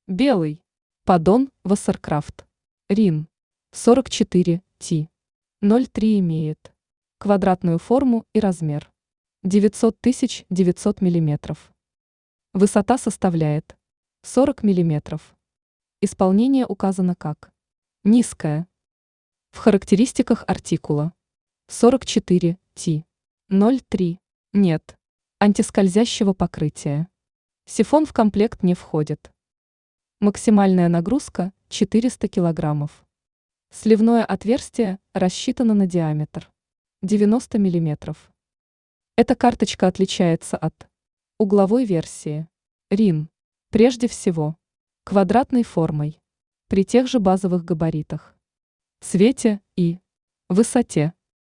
Белый. Поддон Вассеркрафт. Рин. 44 Т. 03 имеет. Квадратную форму и размер. 900 900 мм. Высота составляет 40 мм. Исполнение указано как низкое. В характеристиках артикула 44 Т. 03 нет. Антискользящего покрытия. Сифон в комплект не входит. Максимальная нагрузка 400 кг. Сливное отверстие рассчитано на диаметр 90 мм. Эта карточка отличается от угловой версии Рин прежде всего квадратной формой при тех же базовых габаритах, цвете и высоте.